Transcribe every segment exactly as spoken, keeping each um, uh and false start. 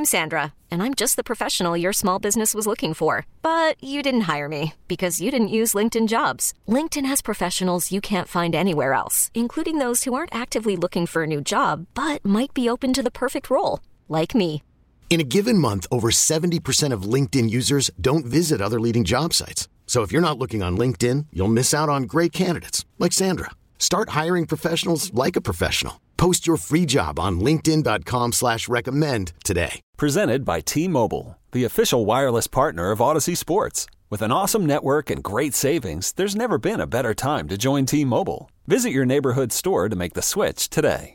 I'm Sandra, and I'm just the professional your small business was looking for. But you didn't hire me because you didn't use LinkedIn Jobs. LinkedIn has professionals you can't find anywhere else, including those who aren't actively looking for a new job, but might be open to the perfect role, like me. In a given month, over seventy percent of LinkedIn users don't visit other leading job sites. So if you're not looking on LinkedIn, you'll miss out on great candidates like Sandra. Start hiring professionals like a professional. Post your free job on linkedin.com slash recommend today. Presented by T-Mobile, the official wireless partner of Odyssey Sports. With an awesome network and great savings, there's never been a better time to join T-Mobile. Visit your neighborhood store to make the switch today.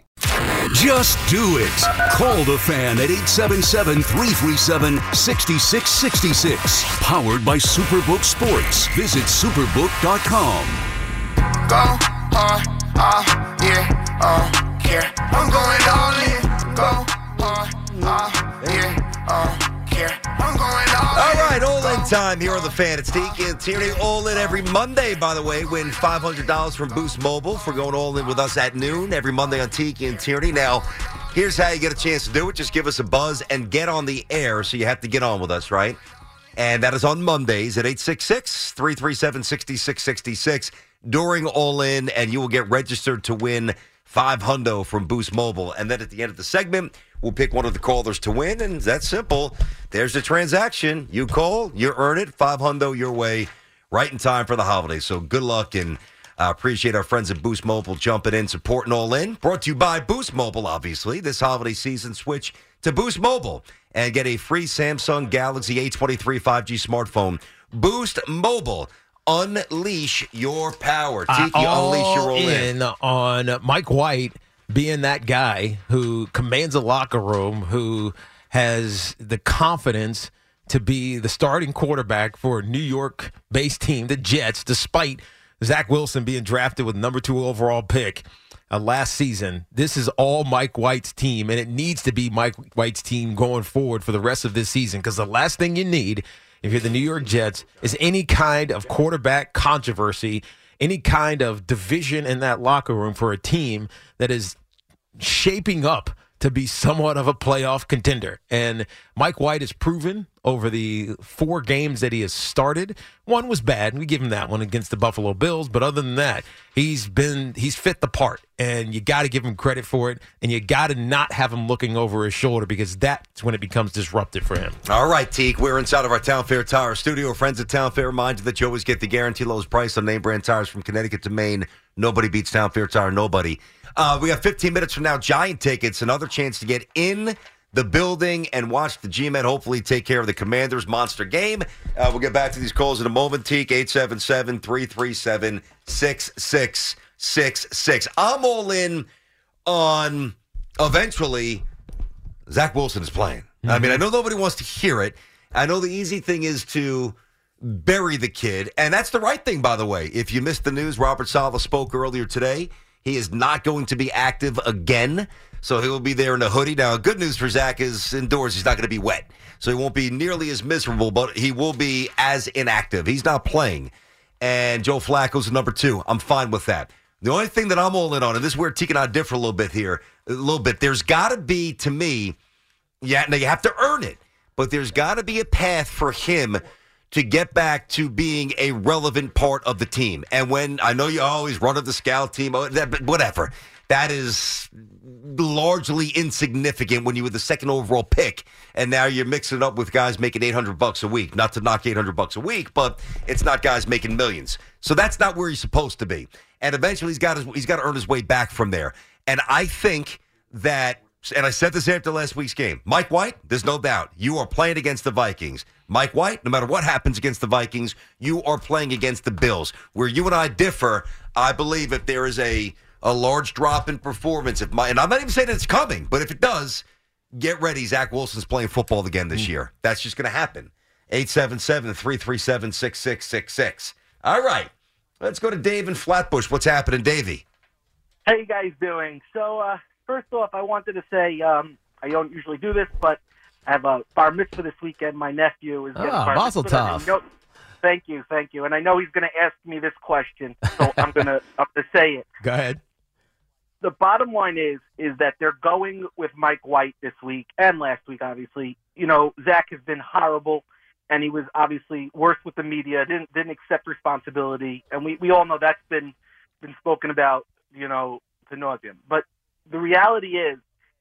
Just do it. Call the Fan at eight seven seven, three three seven, six six six six. Powered by Superbook Sports. Visit superbook dot com. Go hard, uh, yeah, uh. Care. I'm going all in. Go hard, uh, yeah, uh, care. I'm going all in. All right, all in time here on the Fan. It's Tiki and Tierney. All in every Monday, by the way. Win five hundred dollars from Boost Mobile for going all in with us at noon every Monday on Tiki and Tierney. Now, here's how you get a chance to do it. Just give us a buzz and get on the air. So you have to get on with us, right? And that is on Mondays at eight six six, three three seven, six six six six during All In, and you will get registered to win five hundo from Boost Mobile. And then at the end of the segment, we'll pick one of the callers to win, and that's simple. There's the transaction. You call, you earn it, five hundo your way, right in time for the holidays. So good luck, and I uh, appreciate our friends at Boost Mobile jumping in, supporting All In. Brought to you by Boost Mobile, obviously. This holiday season, switch to Boost Mobile and get a free Samsung Galaxy A twenty-three five G smartphone. Boost Mobile. Unleash your power. Tiki, uh, unleash your All in. In on Mike White being that guy who commands a locker room, who has the confidence to be the starting quarterback for a New York-based team, the Jets, despite Zach Wilson being drafted with number two overall pick uh, last season. This is all Mike White's team, and it needs to be Mike White's team going forward for the rest of this season, because the last thing you need, if you're the New York Jets, is any kind of quarterback controversy, any kind of division in that locker room for a team that is shaping up to be somewhat of a playoff contender. And Mike White has proven over the four games that he has started. One was bad, and we give him that one against the Buffalo Bills. But other than that, he's been he's fit the part, and you got to give him credit for it, and you got to not have him looking over his shoulder, because that's when it becomes disruptive for him. All right, Teak, we're inside of our Town Fair Tire studio. Friends at Town Fair remind you that you always get the guaranteed lowest price on name brand tires from Connecticut to Maine. Nobody beats Town Fair Tire, nobody. Uh, we have fifteen minutes from now, Giant tickets, another chance to get in the building and watch the G-Men hopefully take care of the Commanders monster game. Uh, we'll get back to these calls in a moment. Teak, eight seven seven, three three seven, six six six six. I'm all in on eventually Zach Wilson is playing. Mm-hmm. I mean, I know nobody wants to hear it. I know the easy thing is to bury the kid, and that's the right thing, by the way. If you missed the news, Robert Saleh spoke earlier today. He is not going to be active again, so he will be there in a hoodie. Now, good news for Zach is indoors. He's not going to be wet, so he won't be nearly as miserable, but he will be as inactive. He's not playing, and Joe Flacco's number two. I'm fine with that. The only thing that I'm all in on, and this is where Tiki and I differ a little bit here, a little bit, there's got to be, to me, yeah, now you have to earn it, but there's got to be a path for him to get back to being a relevant part of the team. And when, I know you always run of the scout team, but whatever, that is largely insignificant when you were the second overall pick, and now you're mixing it up with guys making eight hundred bucks a week. Not to knock eight hundred bucks a week, but it's not guys making millions. So that's not where he's supposed to be. And eventually he's got his, he's got to earn his way back from there. And I think that, and I said this after last week's game, Mike White, there's no doubt, you are playing against the Vikings. Mike White, no matter what happens against the Vikings, you are playing against the Bills. Where you and I differ, I believe if there is a, a large drop in performance, if my, and I'm not even saying it's coming, but if it does, get ready. Zach Wilson's playing football again this year. That's just going to happen. eight seven seven, three three seven, six six six six. All right. Let's go to Dave in Flatbush. What's happening, Davey? How you guys doing? So, uh, first off, I wanted to say um, I don't usually do this, but I have a bar mitzvah this weekend. My nephew is getting ah, bar Mazel mitzvah. tov. Know, thank you, thank you. And I know he's going to ask me this question, so I'm going to I'm going to say it. Go ahead. the bottom line is is that they're going with Mike White this week and last week, obviously. You know, Zach has been horrible, and he was obviously worse with the media, didn't didn't accept responsibility, and we, we all know that's been been spoken about, you know, to nauseam. But the reality is,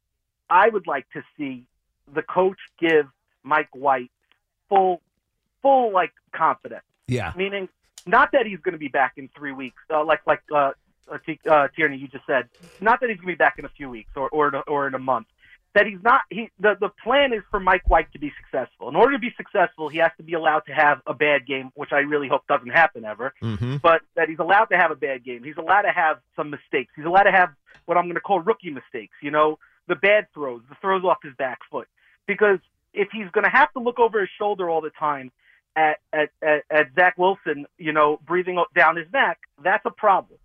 I would like to see the coach give Mike White full, full like confidence. Yeah. Meaning, not that he's going to be back in three weeks, uh, like like uh, uh, T- uh, Tierney, you just said. Not that he's going to be back in a few weeks or or in a, or in a month. That he's not. He the the plan is for Mike White to be successful. In order to be successful, he has to be allowed to have a bad game, which I really hope doesn't happen ever. Mm-hmm. But that he's allowed to have a bad game. He's allowed to have some mistakes. He's allowed to have what I'm going to call rookie mistakes. You know, the bad throws, the throws off his back foot. Because if he's going to have to look over his shoulder all the time at at at, at Zach Wilson, you know, breathing down his neck, that's a problem.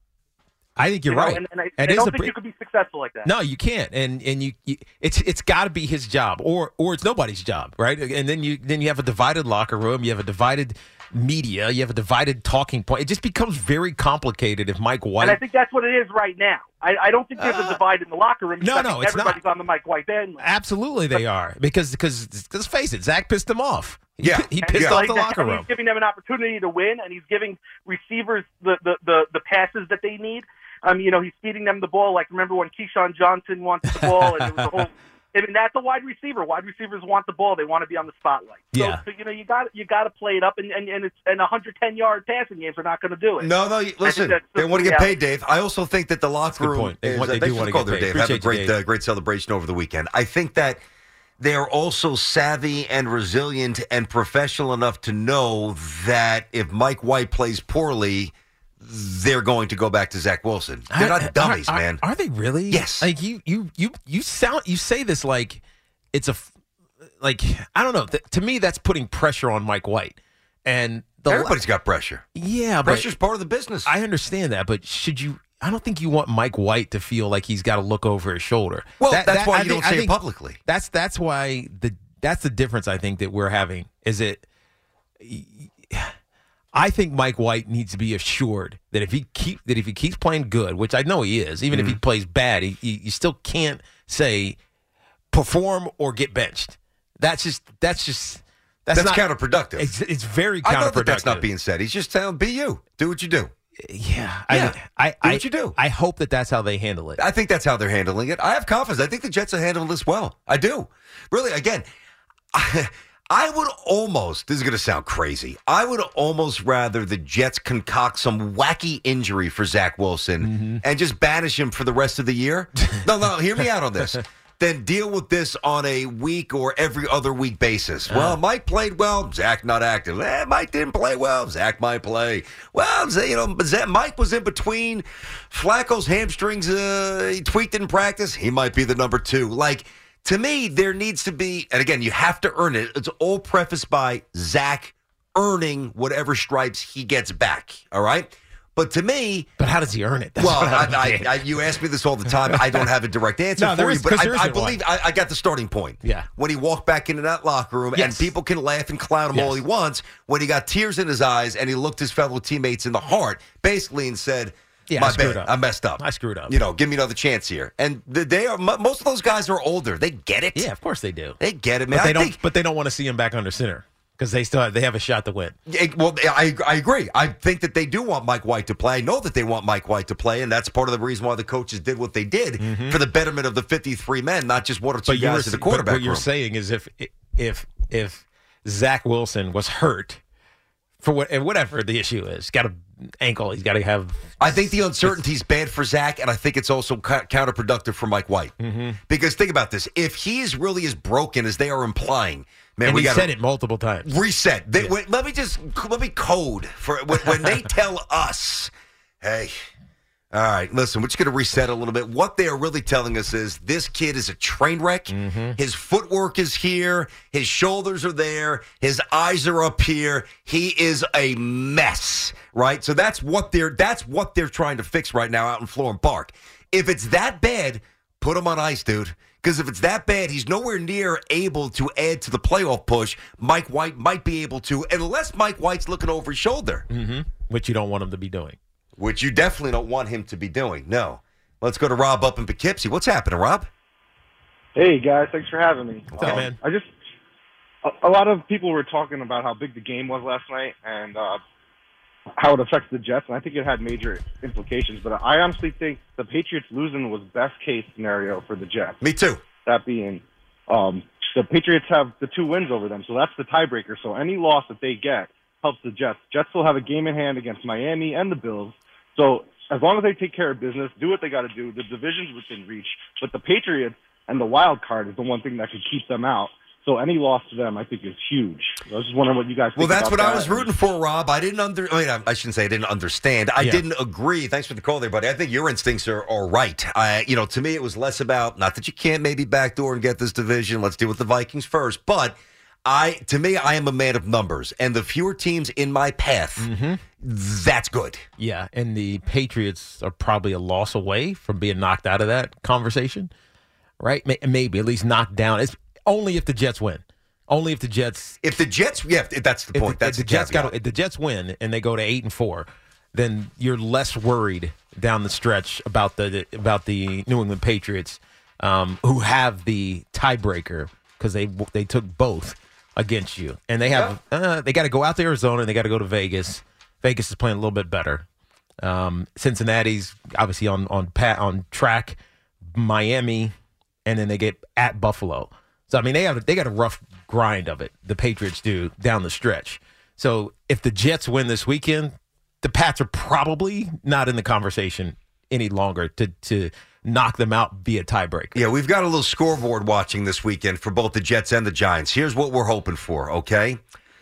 I think you're You know, right. and, and I, It I is don't a think pre- you could be successful like that. No, you can't, and and you, you it's it's got to be his job, or or it's nobody's job, right? And then you then you have a divided locker room, you have a divided media, you have a divided talking point. It just becomes very complicated if Mike White. And I think that's what it is right now. I, I don't think there's Uh, a divide in the locker room. no, I no, think it's everybody's not. on the Mike White band. Absolutely, they are because because let's face it, Zach pissed him off. He, Yeah. he And pissed he's off like the that, locker and room. He's giving them an opportunity to win, and he's giving receivers the, the, the, the passes that they need. Um, you know, he's feeding them the ball. Like, remember when Keyshawn Johnson wanted the ball, and it was a whole. I mean, that's a wide receiver. Wide receivers want the ball; they want to be on the spotlight. So, Yeah. so you know, you got you got to play it up, and and and it's and one hundred ten yard passing games are not going to do it. No, no. you- Listen, that's they the want to get reality. paid, Dave. I also think that the locker a good room point. They is. want- uh, they thanks do for wanna the call get there, paid. Dave. Have a Appreciate great, you, Dave. uh, great celebration over the weekend. I think that they are also savvy and resilient and professional enough to know that if Mike White plays poorly, they're going to go back to Zach Wilson. They're Are- not dummies, are, are, man. Are they really? Yes. Like you, you, you, you sound. You say this like it's a, f- like I don't know. Th- to me, that's putting pressure on Mike White, and the Everybody's got pressure. yeah, but Pressure's part of the business. I understand that. But should you? I don't think you want Mike White to feel like he's got to look over his shoulder. well, That- that's that- why I you think- don't I say it think publicly. That's that's why the that's the difference I think that we're having is it. I think Mike White needs to be assured that if he keep that if he keeps playing good, which I know he is, even Mm-hmm. if he plays bad, he, he, you still can't say perform or get benched. That's just that's just that's, That's not counterproductive. It's, it's very I counterproductive. know that that's not being said. He's just telling, be you. Do what you do. Yeah, Yeah. I, I, Do I, what you do. I hope that that's how they handle it. I think that's how they're handling it. I have confidence. I think the Jets will handle this well. I do. Really, again, I, I would almost, this is going to sound crazy, I would almost rather the Jets concoct some wacky injury for Zach Wilson Mm-hmm. and just banish him for the rest of the year. No, no, hear me out on this. Then deal with this on a week or every other week basis. Well, Mike played well, Zach not active. Eh, Mike didn't play well, Zach might play. Well, you know, Zach, Mike was in between. Flacco's hamstrings, uh, he tweaked in practice. He might be the number two. Like, to me, there needs to be, and again, you have to earn it. It's all prefaced by Zach earning whatever stripes he gets back. All right? But to me, But how does he earn it? That's well, what I I, don't I, get. I, you ask me this all the time. I don't have a direct answer No, for there you, is- but 'cause there I, I isn't one. believe I, I got the starting point. Yeah. When he walked back into that locker room, and Yes. people can laugh and clown him Yes. all he wants, when he got tears in his eyes and he looked his fellow teammates in the heart, basically, and said, Yeah, my I screwed bad. up. I messed up. I screwed up. You know, give me another chance here. And the, they are mo- most of those guys are older. They get it. Yeah, of course they do. They get it, man. But they I don't. think, But they don't want to see him back under center because they still have, they have a shot to win. Yeah, well, I, I agree. I think that they do want Mike White to play. I know that they want Mike White to play, and that's part of the reason why the coaches did what they did for the betterment of the fifty-three men, not just one or two But you were, guys in the but quarterback what you're room. saying is if if if Zach Wilson was hurt for what and whatever the issue is, got an ankle, he's got to have. I think the uncertainty's bad for Zach, and I think it's also ca- counterproductive for Mike White. Mm-hmm. Because think about this: if he's really as broken as they are implying, man, And we he got said it multiple times. reset. They, wait, let me just let me code for when, when they tell us, hey. All right, listen, we're just going to reset a little bit. What they are really telling us is this kid is a train wreck. Mm-hmm. His footwork is here. His shoulders are there. His eyes are up here. He is a mess, right? So that's what they're that's what they're trying to fix right now out in Florham Park. If it's that bad, put him on ice, dude. Because if it's that bad, he's nowhere near able to add to the playoff push. Mike White might be able to, unless Mike White's looking over his shoulder. Mm-hmm. Which you don't want him to be doing. Which you definitely don't want him to be doing. No. Let's go to Rob up in Poughkeepsie. What's happening, Rob? Hey, guys. Thanks for having me. What's up, man? I just a, a lot of people were talking about how big the game was last night and uh, how it affects the Jets, and I think it had major implications. But I honestly think the Patriots losing was best case scenario for the Jets. Me too. That being, um, the Patriots have the two wins over them, so that's the tiebreaker. So any loss that they get helps the Jets. Jets will have a game in hand against Miami and the Bills. So as long as they take care of business, do what they got to do, the division's within reach. But the Patriots and the wild card is the one thing that could keep them out. So any loss to them, I think, is huge. I was just wondering what you guys think Well, that's about what that. I was rooting for, Rob. I didn't under. I mean, I shouldn't say I didn't understand. I Yeah. didn't agree. Thanks for the call there, buddy. I think your instincts are, are right. I, you know, to me, it was less about not that you can't maybe backdoor and get this division. Let's deal with the Vikings first. But I, to me, I am a man of numbers, and the fewer teams in my path, Mm-hmm. that's good. Yeah, and the Patriots are probably a loss away from being knocked out of that conversation, right? May- Maybe at least knocked down. It's only if the Jets win. Only if the Jets. If the Jets, yeah, that's the If point. the, that's if the the Jets caveat. got if the Jets win and they go to eight and four, then you're less worried down the stretch about the about the New England Patriots, um, who have the tiebreaker because they they took both against you, and they have uh, they got to go out to Arizona and they got to go to Vegas. Vegas is playing a little bit better. Um, Cincinnati's obviously on on pat on track. Miami, and then they get at Buffalo. So I mean they have they got a rough grind of it. The Patriots do down the stretch. So if the Jets win this weekend, the Pats are probably not in the conversation any longer to to knock them out via tiebreaker. Yeah, we've got a little scoreboard watching this weekend for both the Jets and the Giants. Here's what we're hoping for, okay?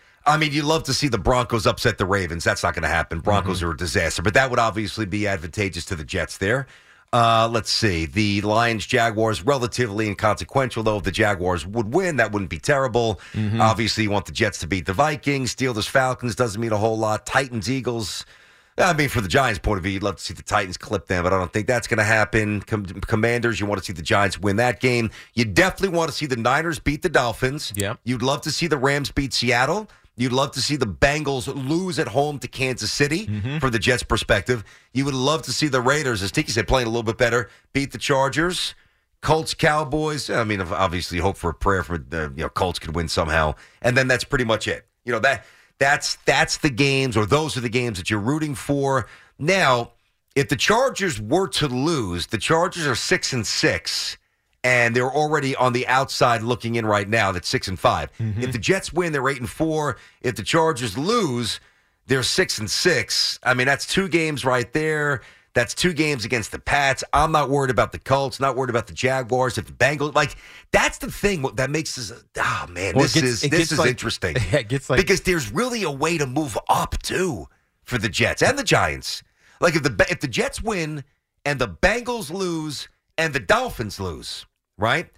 I mean, you'd love to see the Broncos upset the Ravens. That's not going to happen. Broncos mm-hmm. are a disaster, but that would obviously be advantageous to the Jets there. Uh, let's see. The Lions-Jaguars, relatively inconsequential, though. If the Jaguars would win, that wouldn't be terrible. Mm-hmm. Obviously, you want the Jets to beat the Vikings. Steelers-Falcons doesn't mean a whole lot. Titans-Eagles, I mean, from the Giants' point of view, you'd love to see the Titans clip them, but I don't think that's going to happen. Com- Commanders, you want to see the Giants win that game. You definitely want to see the Niners beat the Dolphins. Yeah. You'd love to see the Rams beat Seattle. You'd love to see the Bengals lose at home to Kansas City mm-hmm. from the Jets' perspective. You would love to see the Raiders, as Tiki said, playing a little bit better, beat the Chargers. Colts, Cowboys. I mean, obviously, hope for a prayer for the you know Colts could win somehow, and then that's pretty much it. You know that that's that's the games, or those are the games that you're rooting for. Now, if the Chargers were to lose, the Chargers are six and six. And they're already on the outside looking in right now. That's six and five. Mm-hmm. If the Jets win, they're eight and four. If the Chargers lose, they're six and six. I mean, that's two games right there. That's two games against the Pats. I'm not worried about the Colts. Not worried about the Jaguars. If the Bengals, like that's the thing that makes this. Oh man, well, this gets, is this is like, interesting. It gets like, because there's really a way to move up too for the Jets and the Giants. Like if the if the Jets win and the Bengals lose and the Dolphins lose. Right?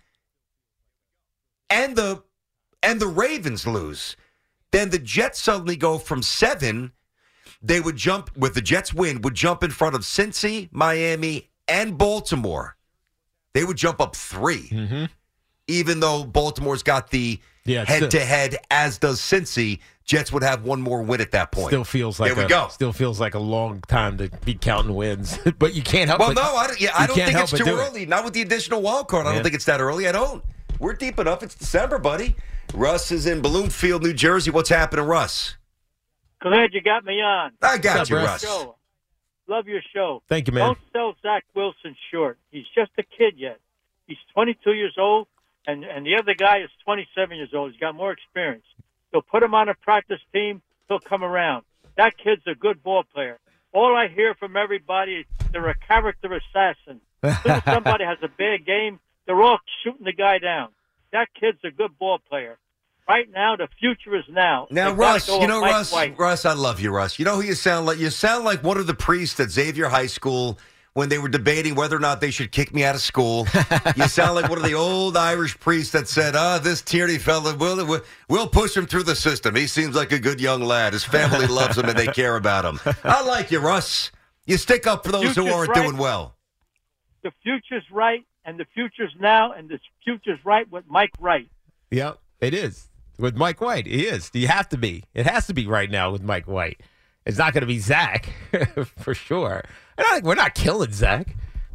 And the and the Ravens lose. Then the Jets suddenly go from seven. They would jump, with the Jets win, would jump in front of Cincy, Miami, and Baltimore. They would jump up three. Mm-hmm. Even though Baltimore's got the yeah, head-to-head, as does Cincy, Jets would have one more win at that point. Still feels like there we a, go. Still feels like a long time to be counting wins, but you can't help. Well, it. no, I don't, yeah, I don't think it's too it. early. Not with the additional wild card. I Yeah. don't think it's that early. I don't. We're deep enough. It's December, buddy. Russ is in Bloomfield, New Jersey. What's happening, Russ? Glad you got me on. I got What's you, up, Russ. Show. Love your show. Thank you, man. Don't sell Zach Wilson short. He's just a kid yet. He's twenty-two years old, and, and the other guy is twenty-seven years old. He's got more experience. So put him on a practice team. He'll come around. That kid's a good ball player. All I hear from everybody is they're a character assassin. As soon as somebody has a bad game, they're all shooting the guy down. That kid's a good ball player. Right now, the future is now. Now, They Russ, gotta go you know, with Mike Russ, White. Russ, I love you, Russ. You know who you sound like? You sound like one of the priests at Xavier High School when they were debating whether or not they should kick me out of school. You sound like one of the old Irish priests that said, ah, this Tierney fella, we'll, we'll, we'll push him through the system. He seems like a good young lad. His family loves him and they care about him. I like you, Russ. You stick up for those who Future's aren't right. doing well. The future's right, and the future's now, and the future's right with Mike Wright. Yep, it is. With Mike White, it is. You have to be. It has to be right now with Mike White. It's not going to be Zach, for sure. And I, we're not killing Zach.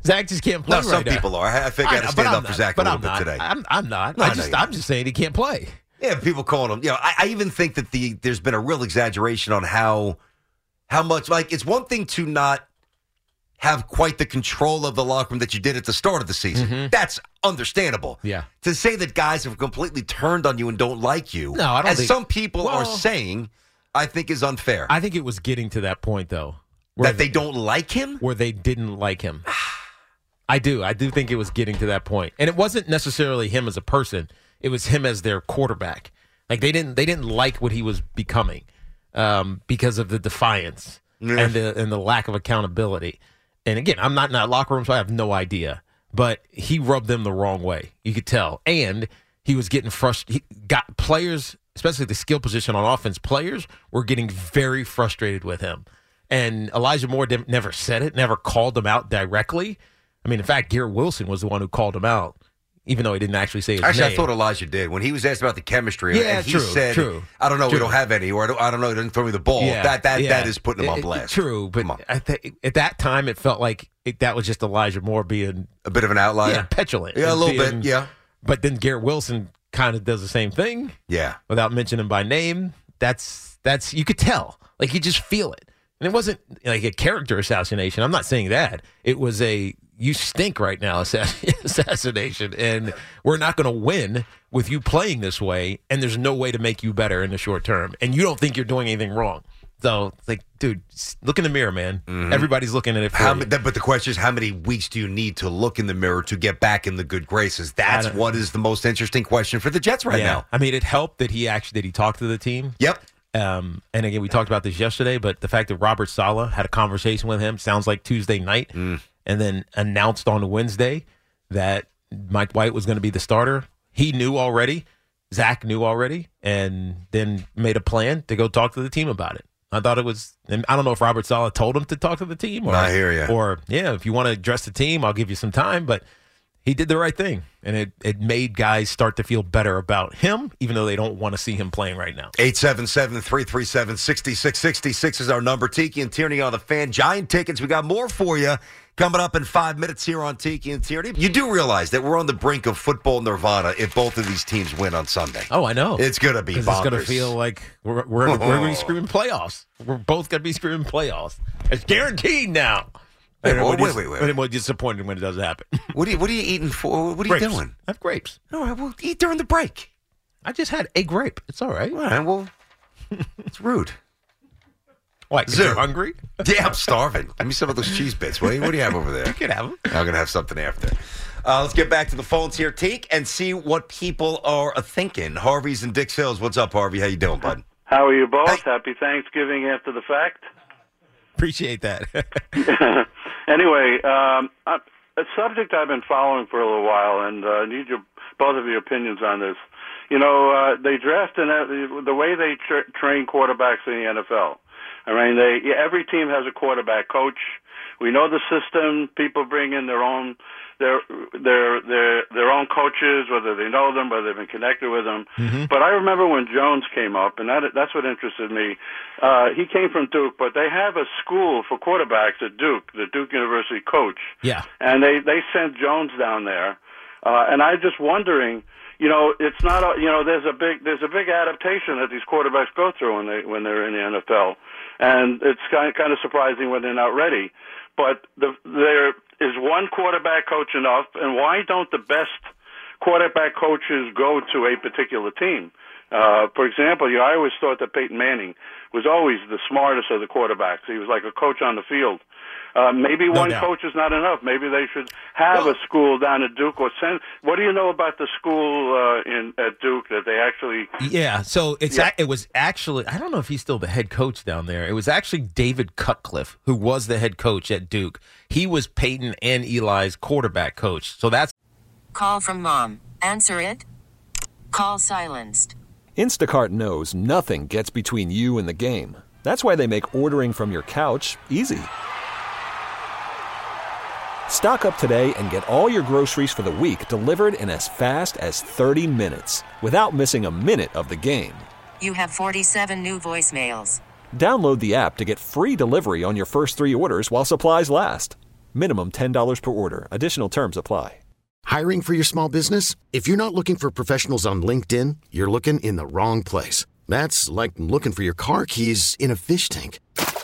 Zach just can't play No, right some now. people are. I think I, I had to stand I'm up not, for Zach a but little I'm bit not. today. I'm, I'm not. No, I I know just, you're I'm not. just saying he can't play. Yeah, people calling him. You know, I, I even think that the there's been a real exaggeration on how how much. Like, it's one thing to not have quite the control of the locker room that you did at the start of the season. Mm-hmm. That's understandable. Yeah. To say that guys have completely turned on you and don't like you, No, I don't as think- some people Well- are saying, I think is unfair. I think it was getting to that point, though. Where that they don't like him? Where they didn't like him. I do. I do think it was getting to that point. And it wasn't necessarily him as a person. It was him as their quarterback. Like, they didn't they didn't like what he was becoming um, because of the defiance Yeah. and the and the lack of accountability. And again, I'm not in that locker room, so I have no idea. But he rubbed them the wrong way. You could tell. And he was getting frustrated. He got players, especially the skill position on offense, players were getting very frustrated with him. And Elijah Moore didn't- never said it, never called them out directly. I mean, in fact, Garrett Wilson was the one who called him out, even though he didn't actually say his Actually, name. I thought Elijah did. When he was asked about the chemistry, Yeah, and he true, said, true, I don't know, true. we don't have any, or I don't, I don't know, he didn't throw me the ball. Yeah, that that, yeah. that is putting him on It- it- blast. True, but Come on. at, the, at that time, it felt like it, that was just Elijah Moore being A bit of an outlier. yeah, petulant. Yeah, a and little being- bit, yeah. But then Garrett Wilson kind of does the same thing Yeah. without mentioning him by name. That's that's you could tell. Like, you just feel it. And it wasn't like a character assassination. I'm not saying that. It was a you stink right now assass- assassination, and we're not going to win with you playing this way, and there's no way to make you better in the short term, and you don't think you're doing anything wrong. So, it's like, dude, s- look in the mirror, man. Everybody's looking at it for How, you. ma- but the question is, how many weeks do you need to look in the mirror to get back in the good graces? That's I don't- what is the most interesting question for the Jets right yeah. now. I mean, it helped that he actually did he talk to the team. Yep. Um, and again, we talked about this yesterday, but the fact that Robert Saleh had a conversation with him sounds like Tuesday night, Mm. and then announced on Wednesday that Mike White was going to be the starter. He knew already. Zach knew already, and then made a plan to go talk to the team about it. I thought it was, and I don't know if Robert Saleh told him to talk to the team, or, I hear ya. or yeah, if you want to address the team, I'll give you some time, but he did the right thing, and it, it made guys start to feel better about him, even though they don't want to see him playing right now. eight seven seven, three three seven, six six six six is our number. Tiki and Tierney on the Fan. Giant tickets. We got more for you coming up in five minutes here on Tiki and Tierney. You do realize that we're on the brink of football nirvana if both of these teams win on Sunday. Oh, I know. It's going to be bonkers. It's going to feel like we're, we're, we're going to be screaming playoffs. We're both going to be screaming playoffs. It's guaranteed now. Wait, And wait, we're wait, wait, wait. And we're disappointed when it doesn't happen. What are you, what are you eating for? What are Grapes. you doing? I have grapes. All right, well, eat during the break. I just had a grape. It's all right. All right, well, it's rude. What, 'cause Zoo. you're hungry? Yeah, I'm starving. Give me some of those cheese bits. What do you, what do you have over there? You can have them. I'm going to have something after. Uh, let's get back to the phones here, Teak, and see what people are thinking. Harvey's in Dix Hills. What's up, Harvey? How you doing, bud? How are you both? Hey. Happy Thanksgiving after the fact. Appreciate that. Anyway, um, I, a subject I've been following for a little while, and uh, need your both of your opinions on this. You know, uh, they draft and uh, the way they tra- train quarterbacks in the N F L. I mean, they every team has a quarterback coach. We know the system. People bring in their own their their their their own coaches, whether they know them, whether they've been connected with them. Mm-hmm. But I remember when Jones came up, and that that's what interested me. Uh, he came from Duke, but they have a school for quarterbacks at Duke, the Duke University coach. Yeah. And they they sent Jones down there, uh, and I'm just wondering. You know, it's not. A, you know, there's a big there's a big adaptation that these quarterbacks go through when they when they're in the N F L, and it's kind kind of surprising when they're not ready. But the, there is one quarterback coach enough, and why don't the best quarterback coaches go to a particular team? Uh, for example, you know, I always thought that Peyton Manning was always the smartest of the quarterbacks. He was like a coach on the field. Uh, maybe No one doubt. coach is not enough. Maybe they should have Well- a school down at Duke or send. What do you know about the school uh, in at Duke that they actually? Yeah, so it's Yeah. ac- it was actually I don't know if he's still the head coach down there. It was actually David Cutcliffe who was the head coach at Duke. He was Peyton and Eli's quarterback coach. So that's Call from mom. Answer it. Call silenced. Instacart knows nothing gets between you and the game. That's why they make ordering from your couch easy. Stock up today and get all your groceries for the week delivered in as fast as thirty minutes without missing a minute of the game. You have forty-seven new voicemails. Download the app to get free delivery on your first three orders while supplies last. Minimum ten dollars per order. Additional terms apply. Hiring for your small business? If you're not looking for professionals on LinkedIn, you're looking in the wrong place. That's like looking for your car keys in a fish tank.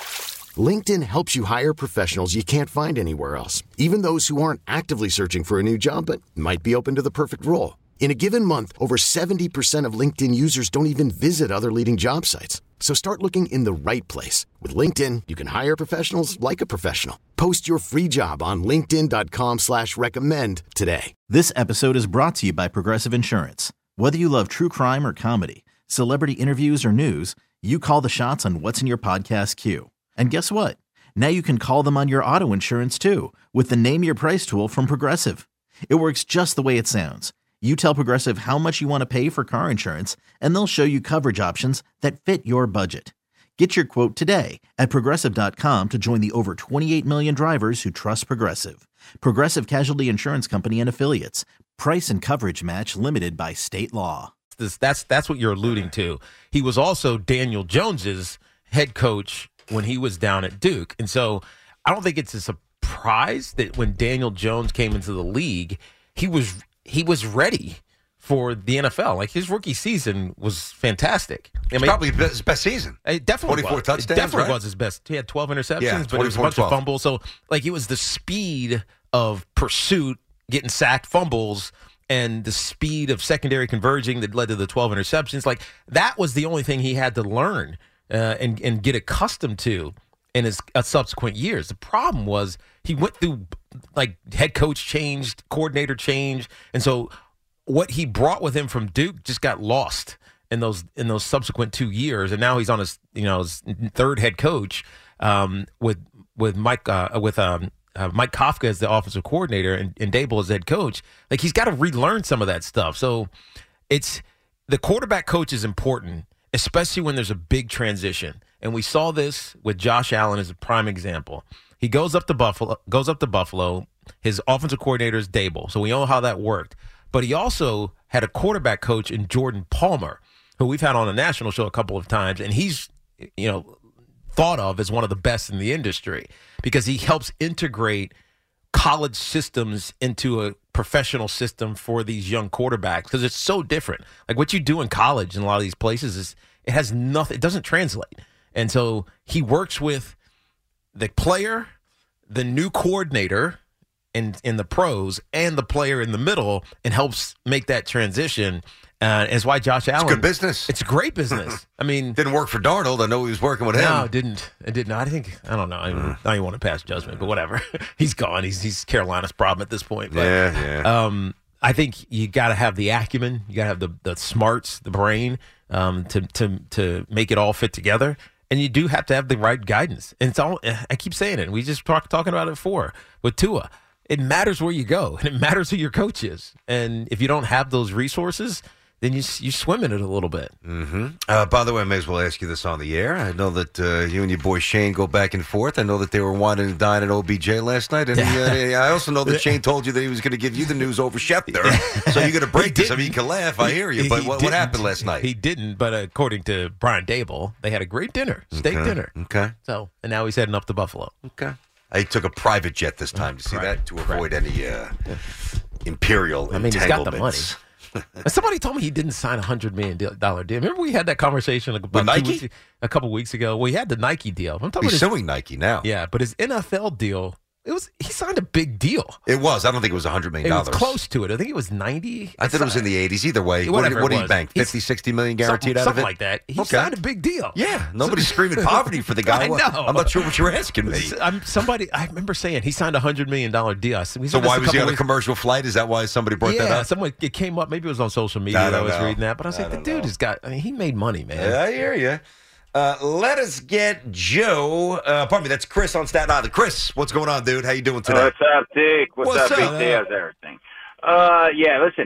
LinkedIn helps you hire professionals you can't find anywhere else, even those who aren't actively searching for a new job but might be open to the perfect role. In a given month, over seventy percent of LinkedIn users don't even visit other leading job sites. So start looking in the right place. With LinkedIn, you can hire professionals like a professional. Post your free job on linkedin dot com slash recommend today. This episode is brought to you by Progressive Insurance. Whether you love true crime or comedy, celebrity interviews or news, you call the shots on what's in your podcast queue. And guess what? Now you can call them on your auto insurance too with the Name Your Price tool from Progressive. It works just the way it sounds. You tell Progressive how much you want to pay for car insurance, and they'll show you coverage options that fit your budget. Get your quote today at Progressive dot com to join the over twenty-eight million drivers who trust Progressive. Progressive Casualty Insurance Company and Affiliates. Price and coverage match limited by state law. This, that's, that's what you're alluding to. He was also Daniel Jones's head coach when he was down at Duke. And so I don't think it's a surprise that when Daniel Jones came into the league, he was he was ready for the N F L. Like, his rookie season was fantastic. I It's mean, probably his best season. It definitely twenty-four was. touchdowns, It definitely right? was his best. He had twelve interceptions, Yeah, but it was a bunch twenty-four twelve. of fumbles. So, like, it was the speed of pursuit, getting sacked fumbles, and the speed of secondary converging that led to the twelve interceptions. Like, that was the only thing he had to learn uh, and, and get accustomed to in his uh, subsequent years. The problem was he went through, like, head coach changed, coordinator changed, and so what he brought with him from Duke just got lost in those in those subsequent two years, and now he's on his you know his third head coach um, with with Mike uh, with um, uh, Mike Kafka as the offensive coordinator and, and Dable as head coach. Like, he's got to relearn some of that stuff. So it's the quarterback coach is important, especially when there's a big transition. And we saw this with Josh Allen as a prime example. He goes up to Buffalo, goes up to Buffalo. His offensive coordinator is Dable, so we know how that worked. But he also had a quarterback coach in Jordan Palmer, who we've had on a national show a couple of times, and he's, you know, thought of as one of the best in the industry because he helps integrate college systems into a professional system for these young quarterbacks because it's so different. Like, what you do in college in a lot of these places is it has nothing, it doesn't translate. And so he works with the player, the new coordinator in in the pros, and the player in the middle, and helps make that transition. Uh, it's why Josh Allen. It's good business. It's great business. I mean, didn't work for Darnold. I know he was working with him. No, it didn't. It didn't. I think. I don't know. I, mm. I don't want to pass judgment, but whatever. He's gone. He's he's Carolina's problem at this point. But, yeah, yeah. Um, I think you got to have the acumen. You got to have the the smarts, the brain, um, to to to make it all fit together. And you do have to have the right guidance. And it's all. I keep saying it. We just talked talking about it before with Tua. It matters where you go, and it matters who your coach is. And if you don't have those resources, then you you swim in it a little bit. Mm-hmm. Uh, by the way, I may as well ask you this on the air. I know that uh, you and your boy Shane go back and forth. I know that they were wanting to dine at O B J last night. And he, uh, I also know that Shane told you that he was going to give you the news over Schefter. So you're going to break this. I mean, you can laugh. I hear you. But what, what happened last night? He didn't. But according to Brian Dable, they had a great dinner, steak okay. dinner. Okay. So, and now he's heading up to Buffalo. Okay. I took a private jet this time to see that to avoid any uh, imperial I mean, he's got the money. entanglements. Somebody told me he didn't sign a hundred million dollar deal. Remember we had that conversation about With Nike? two weeks, a couple weeks ago. Well, he had the Nike deal. I'm talking He's about his, suing Nike now. yeah, but his N F L deal, it was he signed a big deal. It was. I don't think it was one hundred million It dollars. was close to it. I think it was ninety. I thought it was in the eighties. Either way, what did, Whatever what did it he was. bank? He's- fifty, sixty million guaranteed something, out of it? something like that. He Okay. signed a big deal. Yeah, nobody's screaming poverty for the guy. I know. I'm not sure what you're asking me. I'm somebody. I remember saying he signed a hundred million dollar deal. I said, we So said this why a was he couple on a weeks- commercial flight? Is that why somebody brought yeah, that up? someone it came up. Maybe it was on social media. I that I don't was know. reading that, but I was I like, the don't dude know. has got. I mean, he made money, man. Yeah, I hear you. Uh, let us get Joe. Uh, pardon me, that's Chris on Staten Island. Chris, what's going on, dude? How you doing today? What's up, Dick? What's, What's up, up? B T? How's everything? Uh, yeah, listen,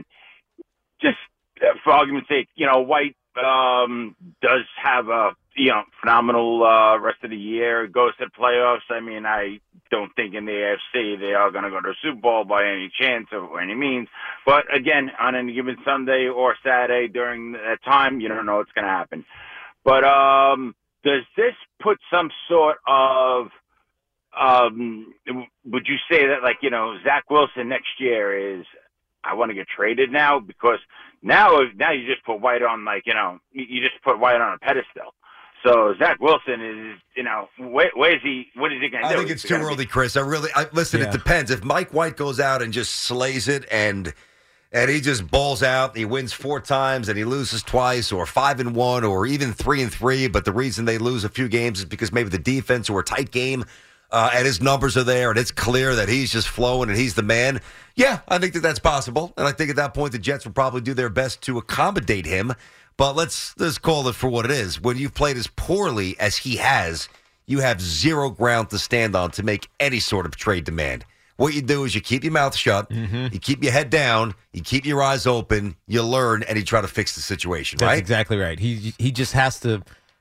just uh, for argument's sake, you know, White um, does have a you know phenomenal uh, rest of the year. Goes to the playoffs. I mean, I don't think in the A F C they are going to go to the Super Bowl by any chance or any means. But again, on any given Sunday or Saturday during that time, you don't know what's going to happen. But um, does this put some sort of um, would you say that, like, you know, Zach Wilson next year is, I want to get traded now? Because now, now you just put White on, like, you know, you just put White on a pedestal. So Zach Wilson is, you know, where, where's he? What is he going to do? I think it's too early, Chris. I really, I, listen. Yeah. It depends. If Mike White goes out and just slays it, and and he just balls out, he wins four times, and he loses twice, or five and one, or even three and three. But the reason they lose a few games is because maybe the defense or a tight game, uh, and his numbers are there, and it's clear that he's just flowing and he's the man. Yeah, I think that that's possible, and I think at that point the Jets will probably do their best to accommodate him. But let's let's call it for what it is. When you've played as poorly as he has, you have zero ground to stand on to make any sort of trade demand. What you do is you keep your mouth shut, mm-hmm. you keep your head down, you keep your eyes open, you learn, and you try to fix the situation, That's right? exactly right. He he just has to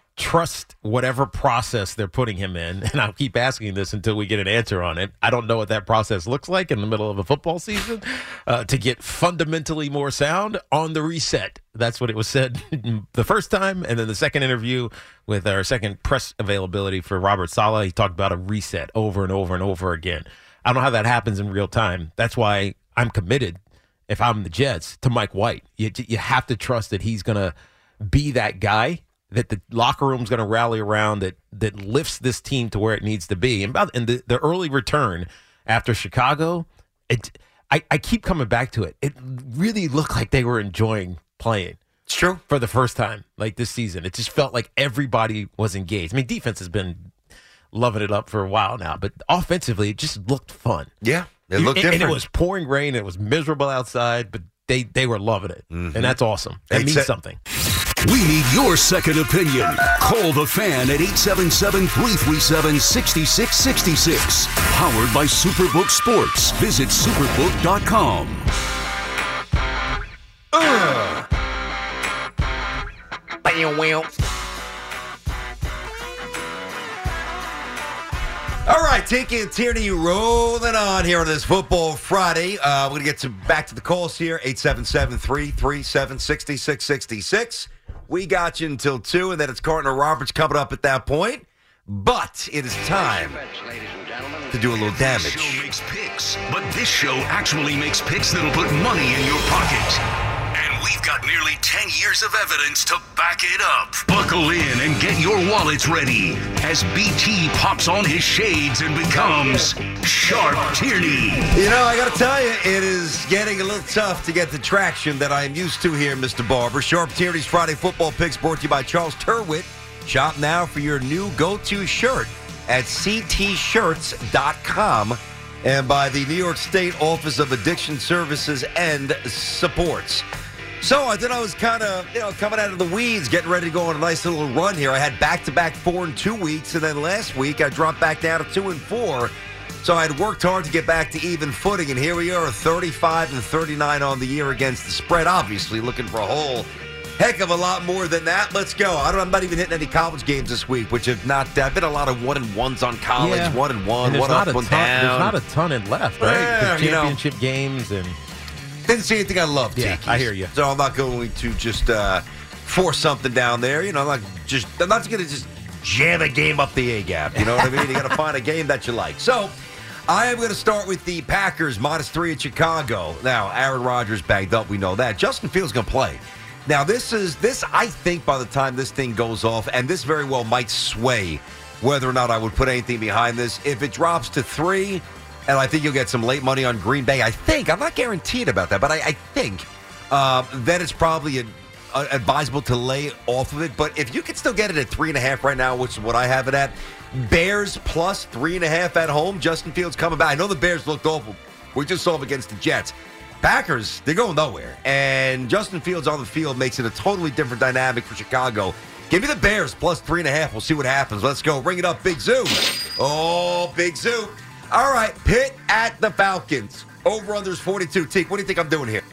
trust whatever process they're putting him in. And I'll keep asking this until we get an answer on it. I don't know what that process looks like in the middle of a football season uh, to get fundamentally more sound on the reset. That's what it was said the first time. And then the second interview with our second press availability for Robert Saleh, he talked about a reset over and over and over again. I don't know how that happens in real time. That's why I'm committed, if I'm the Jets, to Mike White. You, you have to trust that he's going to be that guy, that the locker room's going to rally around, that that lifts this team to where it needs to be. And, about, and the, the early return after Chicago, it I, I keep coming back to it. It really looked like they were enjoying playing. It's true. For the first time, like this season. It just felt like everybody was engaged. I mean, defense has been loving it up for a while now, but offensively, it just looked fun. Yeah, it looked and, different. And it was pouring rain. It was miserable outside, but they, they were loving it. Mm-hmm. And that's awesome. That Eight means se- something. We need your second opinion. Call the Fan at eight seven seven, three three seven, six six six six. Powered by Superbook Sports. Visit superbook dot com. Uh. All right, Tiki and Tierney rolling on here on this Football Friday. Uh, we're going to get to back to the calls here, eight seven seven, three three seven, six six six six. We got you until two, and then it's Carton or Roberts coming up at that point. But it is time to do a little damage. This show makes picks, but this show actually makes picks that'll put money in your pocket. And we've got nearly ten years of evidence to back it up. Buckle in and get your wallets ready as B T pops on his shades and becomes Sharp Tierney. You know, I got to tell you, it is getting a little tough to get the traction that I am used to here, Mister Barber. Sharp Tierney's Friday Football Picks brought to you by Charles Turwitt. Shop now for your new go-to shirt at c t shirts dot com and by the New York State Office of Addiction Services and Supports. So I thought I was kind of, you know, coming out of the weeds, getting ready to go on a nice little run here. I had back-to-back four and two weeks, and then last week I dropped back down to two and four. So I had worked hard to get back to even footing, and here we are, thirty-five and thirty-nine on the year against the spread. Obviously, looking for a whole heck of a lot more than that. Let's go. I don't, I'm not even hitting any college games this week, which have not. I've been a lot of one and ones on college, Yeah. one and one, And one not up, a one ton, down. There's not a ton in left, right? Yeah, The you know. championship games and Didn't see anything I loved. Yeah, Tikis. I hear you. So I'm not going to just uh, force something down there. You know, I'm not just. I'm not going to just jam a game up the A gap. You know what I mean? You got to find a game that you like. So I am going to start with the Packers minus three at Chicago. Now Aaron Rodgers bagged up. We know that. Justin Fields going to play. Now this is this. I think by the time this thing goes off, and this very well might sway whether or not I would put anything behind this. If it drops to three. And I think you'll get some late money on Green Bay. I think. I'm not guaranteed about that, but I, I think uh, then it's probably a, a, advisable to lay off of it. But if you can still get it at three and a half right now, which is what I have it at, Bears plus three and a half at home. Justin Fields coming back. I know the Bears looked awful. We just saw them against the Jets. Packers, they're going nowhere. And Justin Fields on the field makes it a totally different dynamic for Chicago. Give me the Bears plus three and a half. We'll see what happens. Let's go. Bring it up, Big Zoo. Oh, Big Zoo. All right, Pitt at the Falcons. Over-unders forty-two. Teak, what do you think I'm doing here?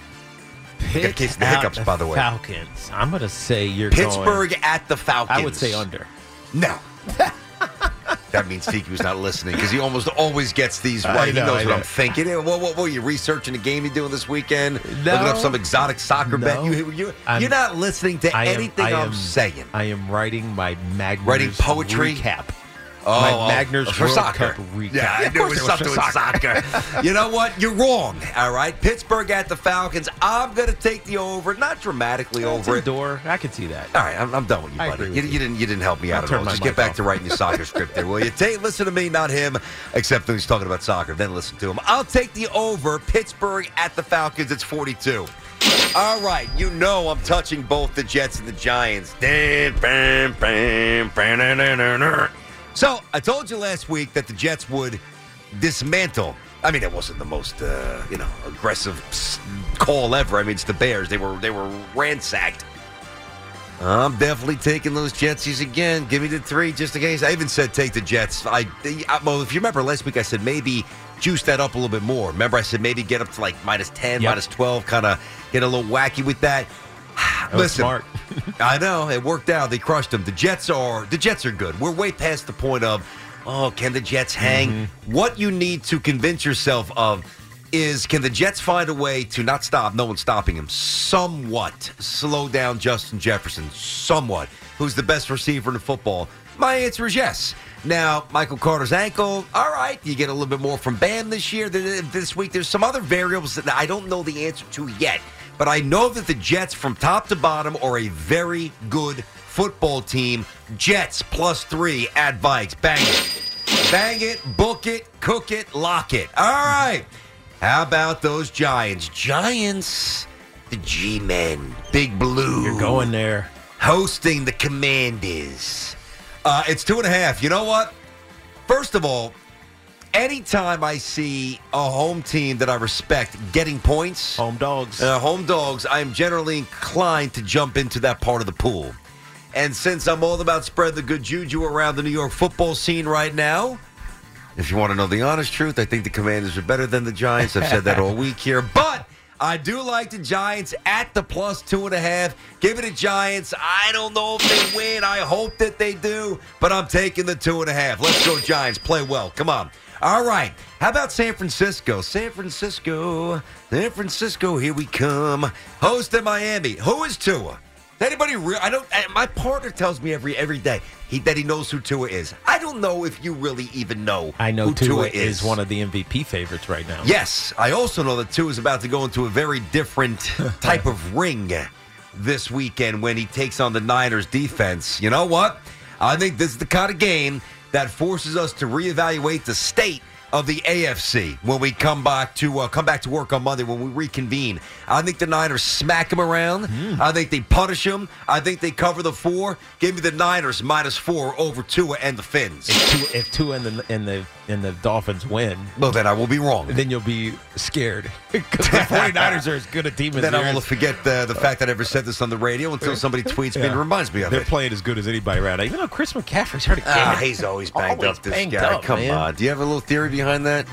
Pitt Got case of the out hiccups, the by the way. Falcons. I'm going to say you're Pittsburgh going, at the Falcons. I would say under. No. That means Tiki was not listening because he almost always gets these I right. He know, knows I what know. I'm thinking. What, what, what were you researching the game you doing this weekend? No. Looking up some exotic soccer No. bet? You, you, I'm- you're not listening to I am- anything I I'm am- saying. I am writing my Magners Writing poetry? recap. Oh, My oh, Magners for World soccer. Cup recap. Yeah, I Of knew it course was something for with soccer. You know what? You're wrong. All right, Pittsburgh at the Falcons. I'm going to take the over, not dramatically It's over it. indoor. I can see that. All right, I'm, I'm done with you, I buddy. agree You, with you didn't you didn't help me out I'll at turn all. my Just mic get back off. to writing your soccer script there, will you? Take listen to me, not him. Except when he's talking about soccer, then listen to him. I'll take the over. Pittsburgh at the Falcons. It's forty-two. All right, you know I'm touching both the Jets and the Giants. So I told you last week that the Jets would dismantle. I mean, it wasn't the most uh, you know aggressive call ever. I mean, it's the Bears. They were they were ransacked. I'm definitely taking those Jetsies again. Give me the three just in case. I even said take the Jets. I, I well, if you remember last week, I said maybe juice that up a little bit more. Remember, I said maybe get up to like minus ten, Yep. minus twelve, kind of get a little wacky with that. That was Listen, smart. I know it worked out. They crushed them. The Jets are the Jets are good. We're way past the point of, oh, can the Jets hang? Mm-hmm. What you need to convince yourself of is, can the Jets find a way to not stop? No one's stopping him. Somewhat slow down Justin Jefferson. Somewhat. Who's the best receiver in football? My answer is yes. Now, Michael Carter's ankle, all right. You get a little bit more from Bam this year, this week. There's some other variables that I don't know the answer to yet. But I know that the Jets, from top to bottom, are a very good football team. Jets plus three at Vikes. Bang it. Bang it, book it, cook it, lock it. All right. How about those Giants? Giants, the G-Men, Big Blue. You're going there. Hosting the Commanders. Uh, it's two and a half. You know what? First of all, anytime I see a home team that I respect getting points, Home dogs. uh, home dogs, I am generally inclined to jump into that part of the pool. And since I'm all about spread the good juju around the New York football scene right now, if you want to know the honest truth, I think the Commanders are better than the Giants. I've said that all week here. But I do like the Giants at the plus two and a half. Give it to Giants. I don't know if they win. I hope that they do. But I'm taking the two and a half. Let's go, Giants. Play well. Come on. All right. How about San Francisco? San Francisco. San Francisco, here we come. Host in Miami. Who is Tua? Does anybody real? I don't. My partner tells me every every day he, that he knows who Tua is. I don't know if you really even know. I know who Tua Tua is one of the M V P favorites right now. Yes, I also know that Tua is about to go into a very different type of ring this weekend when he takes on the Niners defense. You know what? I think this is the kind of game that forces us to reevaluate the state of the A F C when we come back to uh, come back to work on Monday when we reconvene. I think the Niners smack them around. Mm. I think they punish them. I think they cover the four. Give me the Niners minus four over Tua and the Fins. If Tua, if Tua and the and the and the Dolphins win, well, then I will be wrong. Then you'll be scared because the 49ers are as good a team as Then theirs. I will forget the, the fact that I ever said this on the radio until somebody tweets me and reminds me of They're it. playing as good as anybody right now. Even though Chris McCaffrey's hurt again. Ah, he's always banged Always up, this banged guy. up, Come man. on. Do you have a little theory behind that?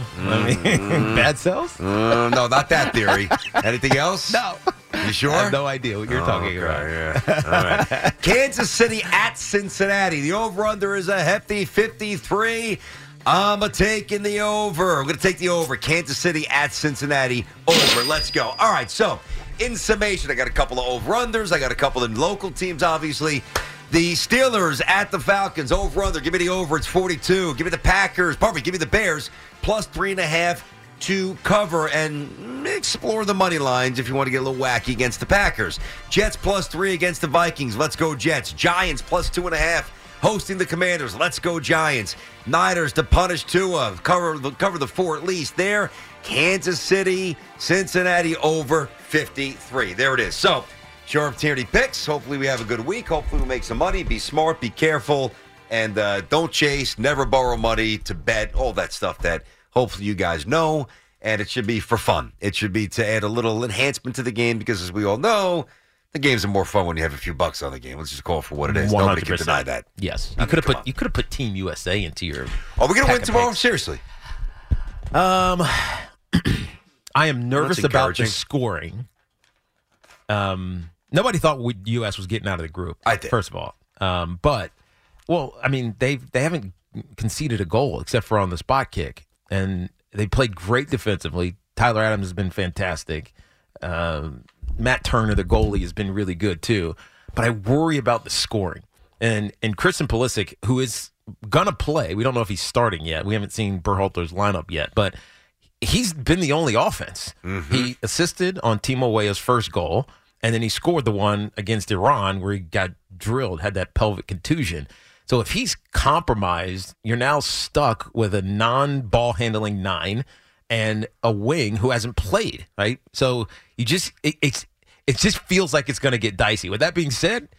I mean, bad cells? Uh, no, not that theory. Anything else? No. You sure? I have no idea what you're Oh, talking okay, about. Yeah. All right. Kansas City at Cincinnati. The over-under is a hefty fifty-three. I'm a taking the over. I'm going to take the over. Kansas City at Cincinnati. Over. Let's go. All right, so in summation, I got a couple of over-unders. I got a couple of local teams, obviously. The Steelers at the Falcons. Over-under. Give me the over. It's forty-two. Give me the Packers. Pardon me. Give me the Bears. Plus three and a half to cover and explore the money lines if you want to get a little wacky against the Packers. Jets plus three against the Vikings. Let's go Jets. Giants plus two and a half hosting the Commanders. Let's go Giants. Niners to punish Tua. Cover the, cover the four at least there. Kansas City, Cincinnati over fifty-three. There it is. So, Sharp Tierney picks. Hopefully we have a good week. Hopefully we'll make some money. Be smart. Be careful. And uh, don't chase. Never borrow money to bet. All that stuff that hopefully you guys know. And it should be for fun. It should be to add a little enhancement to the game because, as we all know, the games are more fun when you have a few bucks on the game. Let's just call it for what it is. Nobody can deny that. Yes. I You mean, could have come put on. you could have put Team U S A into your Are we going to win pack of tomorrow? picks. Seriously. Um, I am nervous That's about the encouraging. scoring. Um, nobody thought we, U S was getting out of the group. I did. First of all, um, but well, I mean they they haven't conceded a goal except for on the spot kick, and they played great defensively. Tyler Adams has been fantastic. Um, Matt Turner, the goalie, has been really good too. But I worry about the scoring. And and Christian Pulisic, who is gonna play, we don't know if he's starting yet. We haven't seen Berhalter's lineup yet, but he's been the only offense. Mm-hmm. He assisted on Timo Weah's first goal, and then he scored the one against Iran where he got drilled, had that pelvic contusion. So if he's compromised, you're now stuck with a non-ball handling nine and a wing who hasn't played, right? So you just it, it's it just feels like it's going to get dicey. With that being said,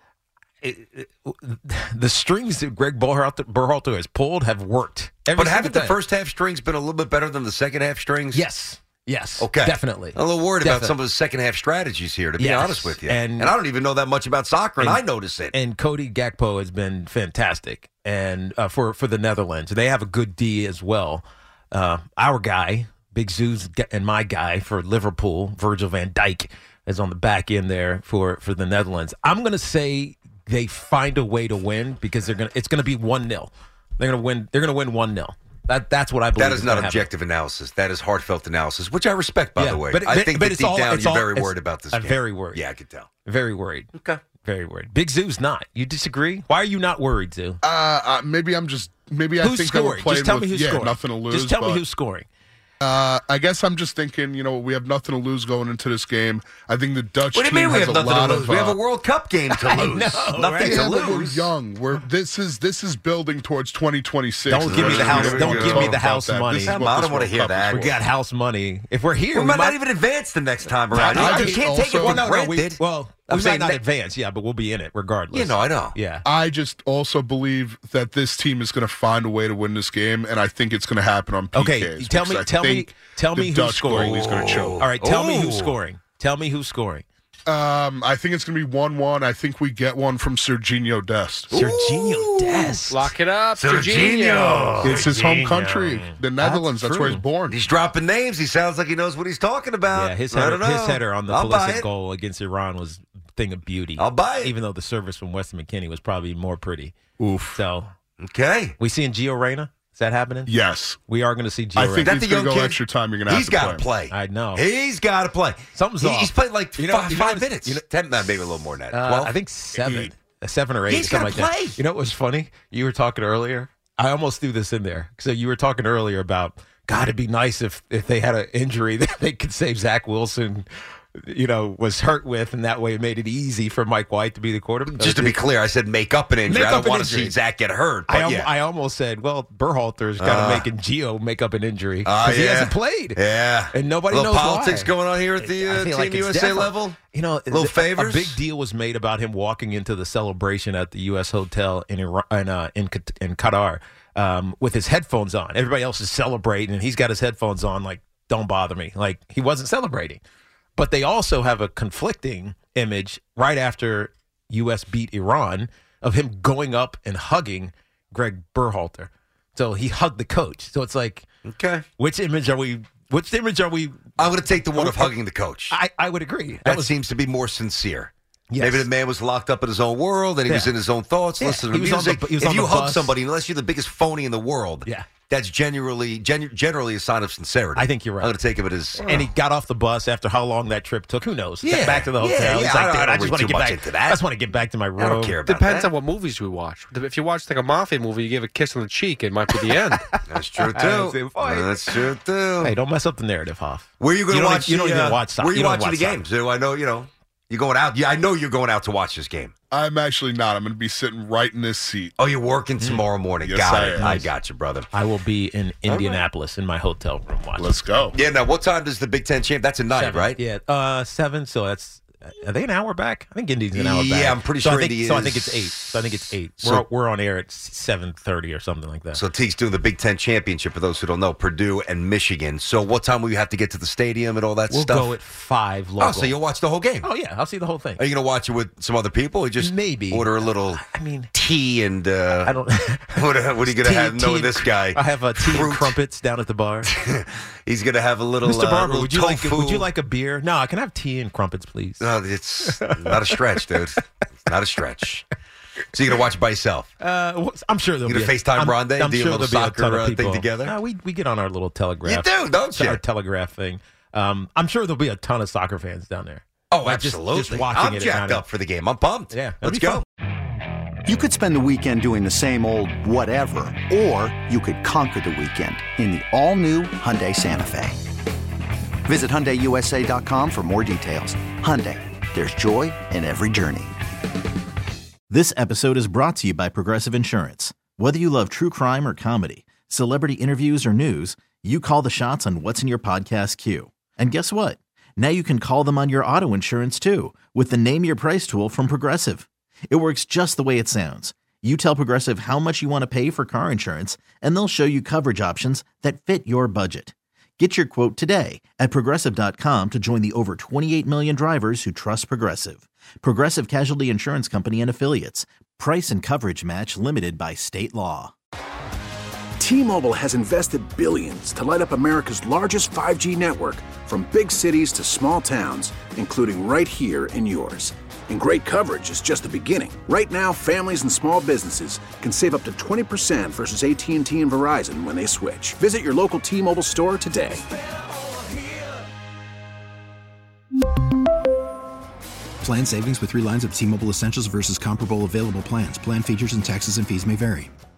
it, it, the strings that Greg Berhalter, Berhalter has pulled have worked. But haven't the first half strings been a little bit better than the second half strings? Yes. Yes. Okay. Definitely. I'm a little worried Definitely. about some of the second half strategies here, to be yes. honest with you. And, and I don't even know that much about soccer, and, and I notice it. And Cody Gakpo has been fantastic and uh, for, for the Netherlands. They have a good D as well. Uh, our guy, Big Zeus, and my guy for Liverpool, Virgil van Dijk, is on the back end there for, for the Netherlands. I'm going to say they find a way to win because they're going. It's going to be one nil. They're going to win. They're going to win one nil. That that's what I believe. That is not objective happen. analysis. That is heartfelt analysis, which I respect, by yeah, the way. But, I but, think but that it's deep all, down it's you're all, very worried about this I'm game. very worried. Yeah, I can tell. Very worried. Okay. Very worried. Big Zoo's not. You disagree? Why are you not worried, Zoo? Uh, uh, maybe I'm just. Maybe I who's think scoring? that we're playing Just tell with me who's yeah, scoring. nothing to lose. Just tell but, me who's scoring. Uh, I guess I'm just thinking, you know, we have nothing to lose going into this game. I think the Dutch What do you team mean we has have a nothing lot to lose? of. We have uh, a World Cup game to lose. know, nothing right? to yeah, lose. but we're young. We're this is this is building towards twenty twenty-six. Don't give me the house. Don't give me the house money. I don't want to hear that. We got house money. If we're here, we, we might might not even advance the next time around. I You just can't take it also- for Well, no, no, we, granted. well, I'm we might saying not that- advance, yeah, but we'll be in it regardless. You know, I know. Yeah. I just also believe that this team is going to find a way to win this game, and I think it's going to happen on P Ks. Okay, tell me, because I tell me, think tell the me who's Dutch scoring. goalie's going to choke. All right, tell me Ooh. who's scoring. Tell me who's scoring. Um, I think it's going to be one one. I think we get one from Serginho Dest. Serginho Dest. Lock it up, Serginho. It's his home Serginho. country, the Netherlands. That's, That's where he's true. born. He's dropping names. He sounds like he knows what he's talking about. Yeah, his I header, don't know. his header on the I'll buy Pulisic it. goal against Iran was a thing of beauty. I'll buy it. Even though the service from Weston McKennie was probably more pretty. Oof. So, Okay. we seeing Gio Reyna? Is that happening? Yes. We are going to see Gio I Reyna. think That he's the going to young go kid? extra time. You're going to have He's to got to play. play. I know. He's got to play. Something's He- off. He's played like You know- five, you know five what's- minutes. you know- Ten, nah, maybe a little more than that. Uh, Twelve. I think seven, Eight. uh, seven or eight, He's something like gotta that. play. You know what was funny? You were talking earlier. I almost threw this in there. So you were talking earlier about, God, it'd be nice if if they had an injury that they could save Zach Wilson. You know, was hurt with, and that way it made it easy for Mike White to be the quarterback. Just to be clear, I said make up an injury. Make I up don't an want to injury. see Zach get hurt. But I, al- yeah. I almost said, well, Berhalter's kind of Uh, making Gio make up an injury Uh, because he yeah. hasn't played. Yeah. And nobody little knows politics why. going on here at the I uh, feel Team like it's U S A definitely- level. You know, Little a- favors? A big deal was made about him walking into the celebration at the U S hotel in Iran, in, uh, in, Qat- in Qatar um, with his headphones on. Everybody else is celebrating, and he's got his headphones on like, don't bother me. Like, he wasn't celebrating. But they also have a conflicting image right after U S beat Iran of him going up and hugging Greg Berhalter. So he hugged the coach. So it's like, okay, which image are we? Which image are we? I'm going to take the one of hugging the coach. I, I would agree. That, was, seems to be more sincere. Yes. Maybe the man was locked up in his own world and he Yeah. was in his own thoughts, Yeah. listening to He was on the- music. he was if on you the hug bus. somebody, unless you're the biggest phony in the world, Yeah. that's generally gen- generally a sign of sincerity. I think you're right. I'm going to take it as And he got off the bus after how long that trip took. Who knows? Yeah. Back to the hotel. Yeah, He's yeah. like, I don't- dude, I I, don't just read want to too get much back. into that. I just want to get back to my room. I don't care about Depends that. on what movies we watch. If you watch like a mafia movie, you give a kiss on the cheek, it might be the end. That's true That's too. it. Fine. That's true too. Hey, don't mess up the narrative, Hoff. Where are you going to don't watch? even- you don't the, even uh, watch soccer. Where are you, You don't watching the watch games? Do I know? You know, you're going out. Yeah, I know you're going out to watch this game. I'm actually not. I'm going to be sitting right in this seat. Oh, you're working tomorrow morning. Yes, got I it. am. I got you, brother. I will be in Indianapolis in my hotel room watching. Let's go. Yeah. Now, what time does the Big Ten champ? That's at night, Seven. right? Yeah, uh, seven. So that's. Are they an hour back? I think Indy's an hour Yeah, back. I'm pretty so sure I think, Indy So I is- think it's eight. So I think it's eight. So- we're we're on air at seven thirty or something like that. So Teek's doing the Big Ten championship. For those who don't know, Purdue and Michigan. So what time will you have to get to the stadium and all that we'll stuff? go at five. Local. Oh, so you'll watch the whole game? Oh yeah, I'll see the whole thing. Are you going to watch it with some other people? Or just Maybe order a little. I mean, tea and. Uh, I don't. what, what are you going to Tea- have? tea Knowing and this cr- guy, I have a tea Fruit. and crumpets down at the bar. He's going to have a little. Mister Uh, Barber, little would you like tofu. would you like a beer? No, I can have tea and crumpets, please. No, it's not a stretch, dude. It's not a stretch. So you're going to watch it by yourself? Uh, well, I'm sure there'll You be gonna a- FaceTime I'm, Rondé, I'm do your sure little there'll be a ton soccer, of uh, thing people. together? Uh, we we get on our little telegraph. You do, don't you? Our telegraph thing. Um, I'm sure there'll be a ton of soccer fans down there. Oh, Like, just- absolutely. Just, watching I'm it at jacked nine. up for the game. I'm pumped. Yeah, it'll Let's be go. fun. You could spend the weekend doing the same old whatever, or you could conquer the weekend in the all-new Hyundai Santa Fe. Visit Hyundai U S A dot com for more details. Hyundai, there's joy in every journey. This episode is brought to you by Progressive Insurance. Whether you love true crime or comedy, celebrity interviews or news, you call the shots on what's in your podcast queue. And guess what? Now you can call them on your auto insurance too with the Name Your Price tool from Progressive. It works just the way it sounds. You tell Progressive how much you want to pay for car insurance, and they'll show you coverage options that fit your budget. Get your quote today at Progressive dot com to join the over twenty-eight million drivers who trust Progressive. Progressive Casualty Insurance Company and Affiliates. Price and coverage match limited by state law. T-Mobile has invested billions to light up America's largest five G network, from big cities to small towns, including right here in yours. And great coverage is just the beginning. Right now, families and small businesses can save up to twenty percent versus A T and T and Verizon when they switch. Visit your local T-Mobile store today. Plan savings with three lines of T-Mobile Essentials versus comparable available plans. Plan features and taxes and fees may vary.